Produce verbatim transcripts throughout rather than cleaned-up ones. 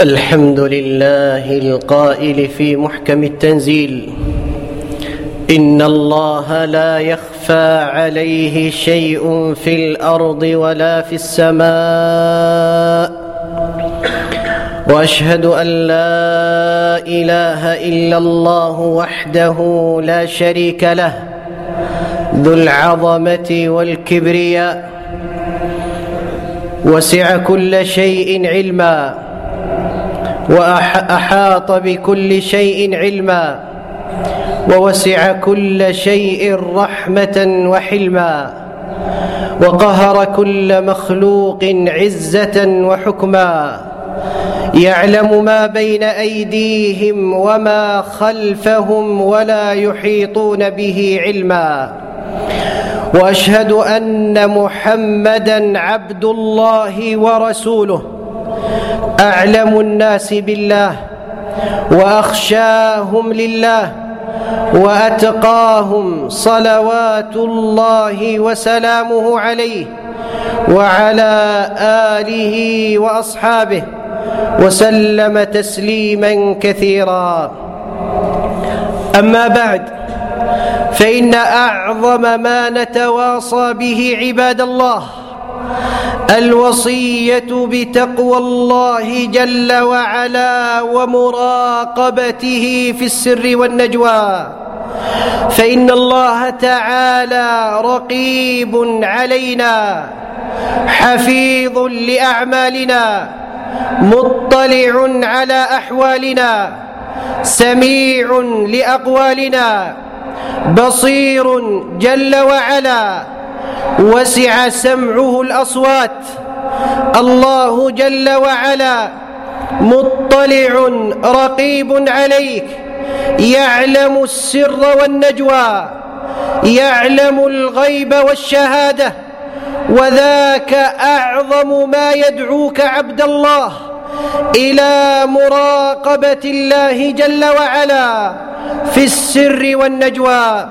الحمد لله القائل في محكم التنزيل: إن الله لا يخفى عليه شيء في الأرض ولا في السماء، وأشهد أن لا إله إلا الله وحده لا شريك له ذو العظمة والكبرياء، وسع كل شيء علما وأحاط بكل شيء علما، ووسع كل شيء رحمة وحلما، وقهر كل مخلوق عزة وحكما، يعلم ما بين أيديهم وما خلفهم ولا يحيطون به علما. وأشهد أن محمدًا عبد الله ورسوله، أعلم الناس بالله وأخشاهم لله وأتقاهم، صلوات الله وسلامه عليه وعلى آله وأصحابه وسلم تسليما كثيرا. أما بعد، فإن أعظم ما نتواصى به عباد الله الوصية بتقوى الله جل وعلا ومراقبته في السر والنجوى، فإن الله تعالى رقيب علينا حفيظ لأعمالنا مطلع على أحوالنا سميع لأقوالنا بصير جل وعلا، وسع سمعه الأصوات. الله جل وعلا مطلع رقيب عليك، يعلم السر والنجوى، يعلم الغيب والشهادة، وذاك أعظم ما يدعوك عبد الله إلى مراقبة الله جل وعلا في السر والنجوى.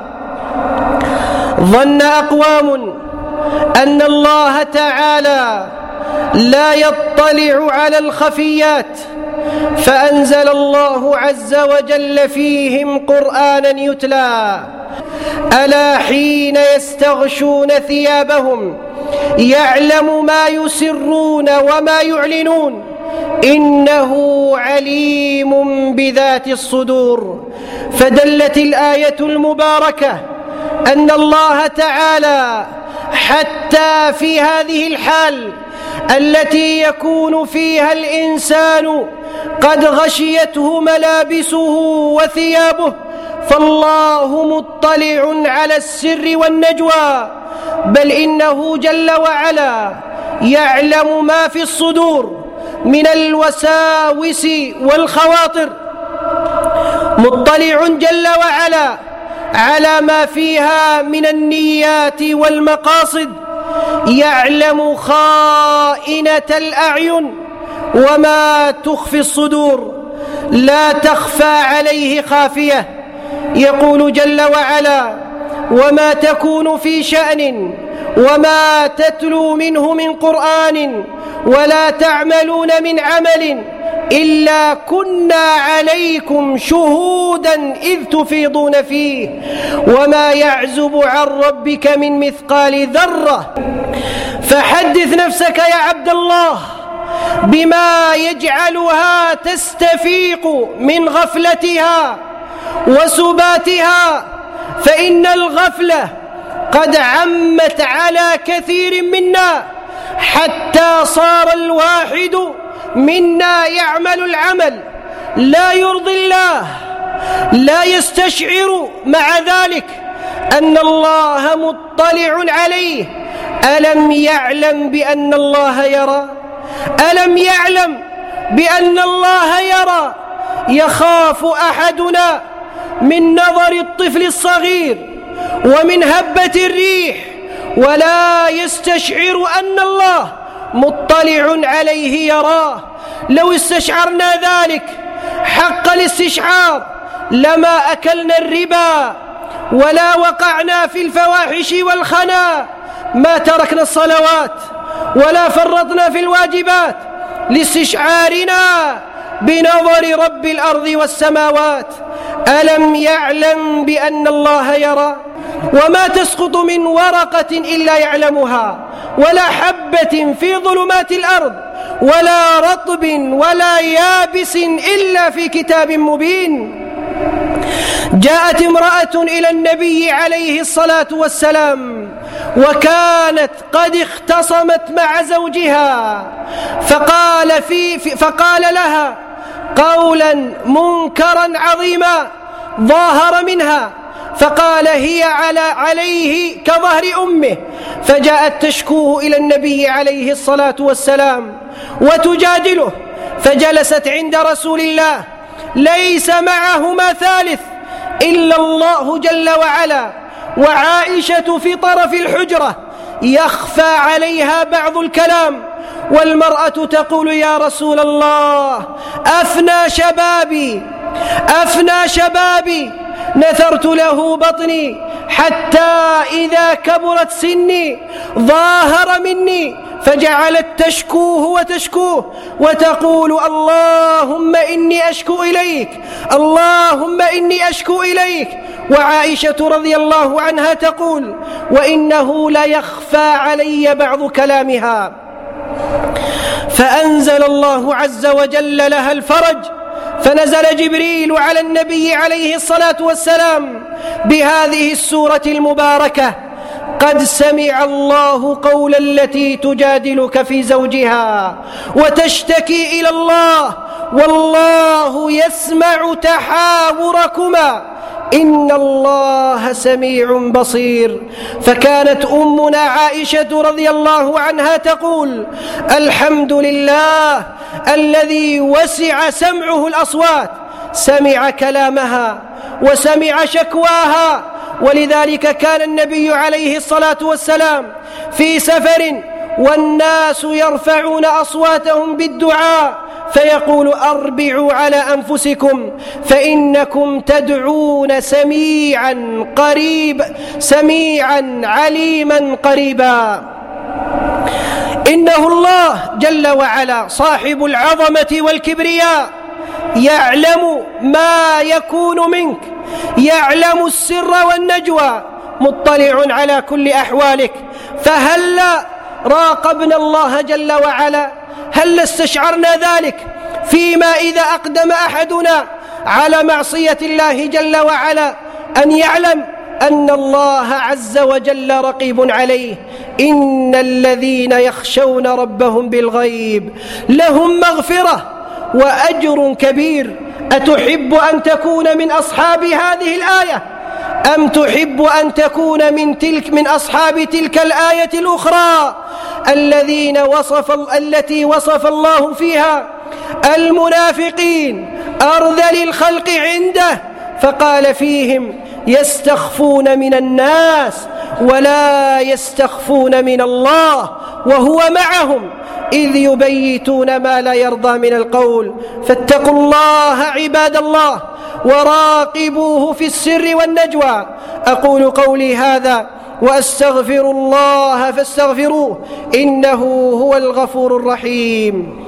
ظن أقوام أن الله تعالى لا يطلع على الخفيات، فأنزل الله عز وجل فيهم قرآنا يتلى: ألا حين يستغشون ثيابهم يعلم ما يسرون وما يعلنون إنه عليم بذات الصدور. فدلت الآية المباركة أن الله تعالى حتى في هذه الحال التي يكون فيها الإنسان قد غشيته ملابسه وثيابه، فالله مطلع على السر والنجوى، بل إنه جل وعلا يعلم ما في الصدور من الوساوس والخواطر، مطلع جل وعلا على ما فيها من النيات والمقاصد، يعلم خائنة الأعين وما تخفي الصدور، لا تخفى عليه خافية. يقول جل وعلا: وما تكون في شأن وما تتلو منه من قرآن ولا تعملون من عمل إلا كنا عليكم شهودا إذ تفيضون فيه وما يعزب عن ربك من مثقال ذرة. فحدث نفسك يا عبد الله بما يجعلها تستفيق من غفلتها وسباتها، فإن الغفلة قد عمت على كثير منا حتى صار الواحد منا يعمل العمل لا يرضي الله، لا يستشعر مع ذلك أن الله مطلع عليه. ألم يعلم بأن الله يرى؟ ألم يعلم بأن الله يرى؟ يخاف أحدنا من نظر الطفل الصغير ومن هبة الريح، ولا يستشعر أن الله مطلع عليه يراه. لو استشعرنا ذلك حق الاستشعار لما أكلنا الربا ولا وقعنا في الفواحش والخنا، ما تركنا الصلوات ولا فرطنا في الواجبات لاستشعارنا بنظر رب الأرض والسماوات. ألم يعلم بأن الله يرى؟ وما تسقط من ورقة إلا يعلمها، ولا حبة في ظلمات الأرض، ولا رطب ولا يابس إلا في كتاب مبين. جاءت امرأة إلى النبي عليه الصلاة والسلام وكانت قد اختصمت مع زوجها، فقال, في فقال لها قولا منكرا عظيما ظاهر منها، فقال هي على عليه كظهر أمه، فجاءت تشكوه إلى النبي عليه الصلاة والسلام وتجادله، فجلست عند رسول الله ليس معهما ثالث إلا الله جل وعلا، وعائشة في طرف الحجرة يخفى عليها بعض الكلام، والمرأة تقول يا رسول الله أفنى شبابي أفنى شبابي نثرت له بطني حتى إذا كبرت سني ظاهر مني، فجعلت تشكوه وتشكوه وتقول اللهم إني أشكو إليك اللهم إني أشكو إليك. وعائشة رضي الله عنها تقول وإنه ليخفى علي بعض كلامها، فأنزل الله عز وجل لها الفرج، فنزل جبريل على النبي عليه الصلاة والسلام بهذه السورة المباركة: قد سمع الله قول التي تجادلك في زوجها وتشتكي إلى الله والله يسمع تحاوركما إن الله سميع بصير. فكانت أمنا عائشة رضي الله عنها تقول الحمد لله الذي وسع سمعه الأصوات، سمع كلامها وسمع شكواها. ولذلك كان النبي عليه الصلاة والسلام في سفر والناس يرفعون أصواتهم بالدعاء فيقول أربعوا على أنفسكم فإنكم تدعون سميعا قريب سميعا عليما قريبا. إنه الله جل وعلا صاحب العظمة والكبرياء، يعلم ما يكون منك، يعلم السر والنجوى، مطلع على كل أحوالك. فهلا راقبنا الله جل وعلا؟ هل استشعرنا ذلك فيما إذا أقدم أحدنا على معصية الله جل وعلا أن يعلم أن الله عز وجل رقيب عليه؟ إن الذين يخشون ربهم بالغيب لهم مغفرة وأجر كبير. أتحب أن تكون من أصحاب هذه الآية أم تحب أن تكون من تلك من أصحاب تلك الآية الأخرى الذين وصف التي وصف الله فيها المنافقين أرذل الخلق عنده، فقال فيهم يستخفون من الناس ولا يستخفون من الله وهو معهم إذ يبيتون ما لا يرضى من القول. فاتقوا الله عباد الله وراقبوه في السر والنجوى. أقول قولي هذا وأستغفر الله فاستغفروه إنه هو الغفور الرحيم.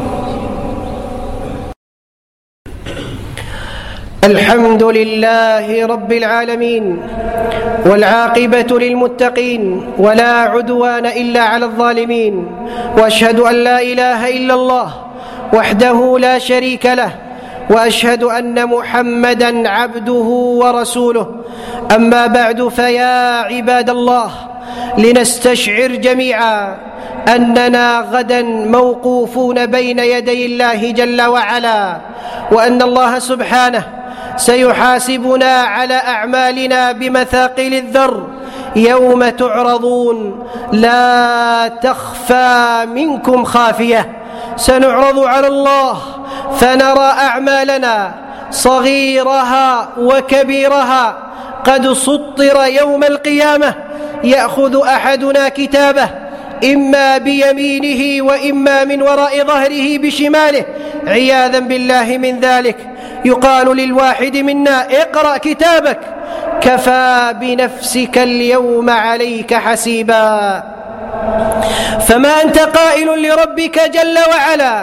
الحمد لله رب العالمين والعاقبة للمتقين ولا عدوان إلا على الظالمين، وأشهد أن لا إله إلا الله وحده لا شريك له، وأشهد أن محمدًا عبده ورسوله. أما بعد، فيا عباد الله، لنستشعر جميعا أننا غدا موقوفون بين يدي الله جل وعلا، وأن الله سبحانه سيحاسبنا على أعمالنا بمثاقل الذر يوم تعرضون لا تخفى منكم خافية. سنعرض على الله فنرى أعمالنا صغيرها وكبيرها قد سطر يوم القيامة. يأخذ أحدنا كتابه إما بيمينه وإما من وراء ظهره بشماله عياذا بالله من ذلك. يقال للواحد منا اقرأ كتابك كفى بنفسك اليوم عليك حسيبا. فما أنت قائل لربك جل وعلا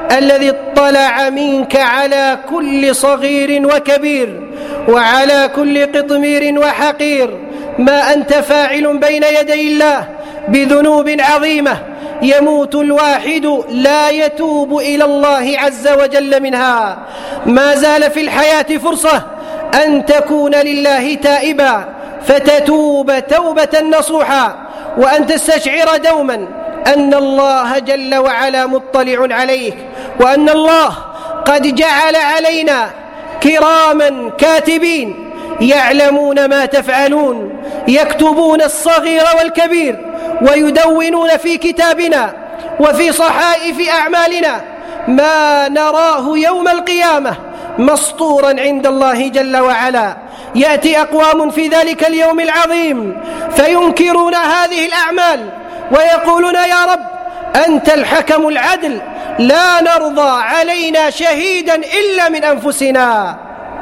الذي اطلع منك على كل صغير وكبير وعلى كل قطمير وحقير ما أنت فاعل بين يدي الله بذنوب عظيمة يموت الواحد لا يتوب إلى الله عز وجل منها. ما زال في الحياة فرصة أن تكون لله تائبا فتتوب توبة نصوحا، وأن تستشعر دوما أن الله جل وعلا مطلع عليك، وأن الله قد جعل علينا كراما كاتبين يعلمون ما تفعلون، يكتبون الصغير والكبير ويدونون في كتابنا وفي صحائف أعمالنا ما نراه يوم القيامة مسطورا عند الله جل وعلا. يأتي أقوام في ذلك اليوم العظيم فينكرون هذه الأعمال ويقولون يا رب أنت الحكم العدل، لا نرضى علينا شهيدا إلا من أنفسنا.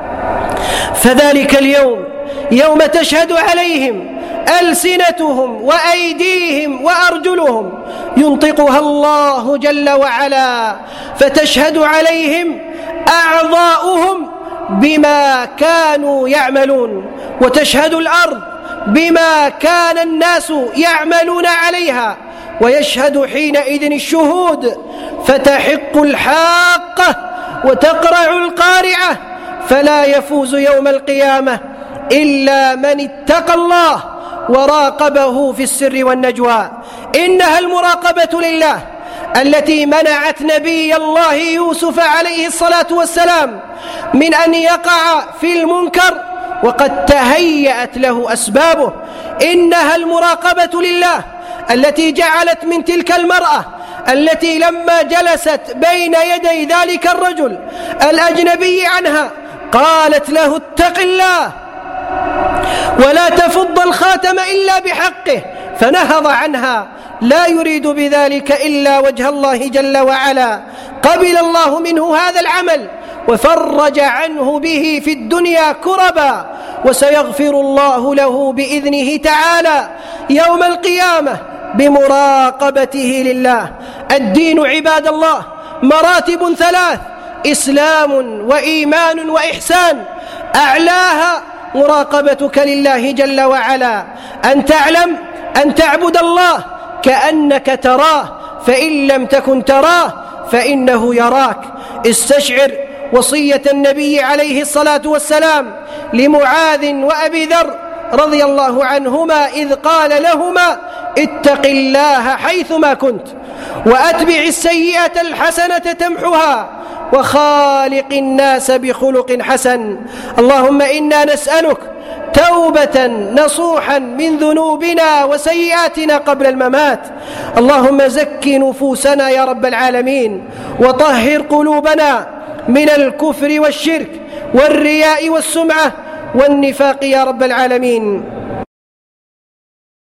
فذلك اليوم يوم تشهد عليهم ألسنتهم وأيديهم وأرجلهم ينطقها الله جل وعلا، فتشهد عليهم أعضاؤهم بما كانوا يعملون، وتشهد الأرض بما كان الناس يعملون عليها، ويشهد حينئذ الشهود فتحق الحاقة وتقرع القارعة، فلا يفوز يوم القيامة إلا من اتقى الله وراقبه في السر والنجوى. إنها المراقبة لله التي منعت نبي الله يوسف عليه الصلاة والسلام من أن يقع في المنكر وقد تهيأت له أسبابه. إنها المراقبة لله التي جعلت من تلك المرأة التي لما جلست بين يدي ذلك الرجل الأجنبي عنها قالت له اتق الله ولا تفض الخاتم إلا بحقه، فنهض عنها لا يريد بذلك إلا وجه الله جل وعلا. قبل الله منه هذا العمل وفرج عنه به في الدنيا كربا، وسيغفر الله له بإذنه تعالى يوم القيامة بمراقبته لله. الدين عباد الله مراتب ثلاث: إسلام وإيمان وإحسان، أعلاها مراقبتك لله جل وعلا، أن تعلم أن تعبد الله كأنك تراه، فإن لم تكن تراه فإنه يراك. استشعر وصية النبي عليه الصلاة والسلام لمعاذ وأبي ذر رضي الله عنهما إذ قال لهما اتق الله حيثما كنت وأتبع السيئة الحسنة تمحها وخالق الناس بخلق حسن. اللهم إنا نسألك توبة نصوحا من ذنوبنا وسيئاتنا قبل الممات. اللهم زك نفوسنا يا رب العالمين، وطهر قلوبنا من الكفر والشرك والرياء والسمعة والنفاق يا رب العالمين.